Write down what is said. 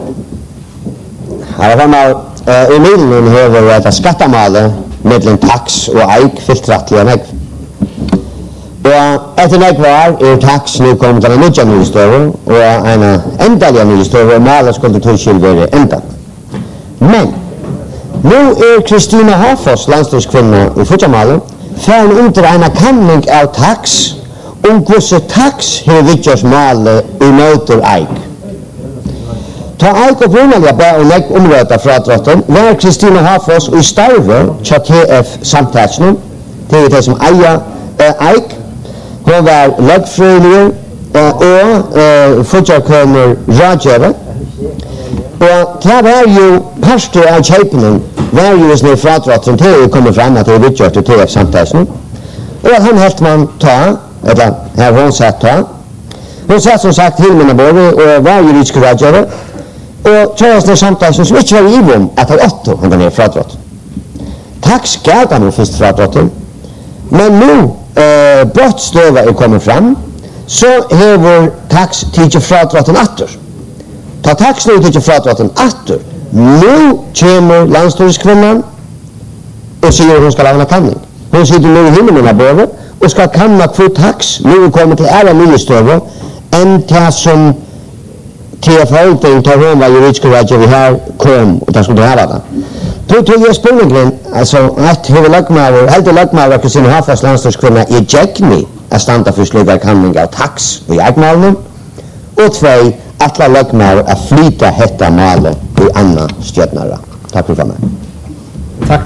Här var man i middelen över ett skattamale mellan tax och eik filtrattliga negv. Och efter negv var tax nu kom till en nya nystöver och en ändaliga nystöver och malet skulle tillskill vara ända. Men nu Kristina Hafors, landstyrskvinna i Futsamalen, färn under en kanning av tax hur tax har vidtjørs male i møter eik. Ta eik og brunaliga bæ og legg omrøta fradratten var Kristina Hafors i starve tja TF samtatsnum, det er det som eier eik. Hun var leggfrøylig og futjarkønner radgjøre. Og det var jo parster av kjeipenen var jo hvis ni fradratten til å komme frem at det er vidtjørt til TF samtatsnum. Og at han helt man ta eller här hon satt ta. Hon satt som sagt till mina både och var juridisk rådgivare och tjänst när samtal som inte var given att ha åtta han den fradratt. Tack ska han först fradratten. Men nu brottstöva är kommer fram så har tax till fradratten åter. Ta tax nu till fradratten åter. Nu kommer landstyrskvinnan och säger hon ska lämna kanning. Hon sitter nu i himlen både och ska kanna för tax nu kommer till alla nystöver än till som TF-hållning tar hon var juridiska rådgivare vi här kom och där skulle det här vara. Då tog jag spårningen, alltså att huvudlagmaver, helt lagmaver Kristina Hafors landstyrskvinna i Jägni att standa för sluga kanning av tax i ägmalen och två alla lagmaver att flyta hetta male i andra stjärnare. Tack för mig. Tack.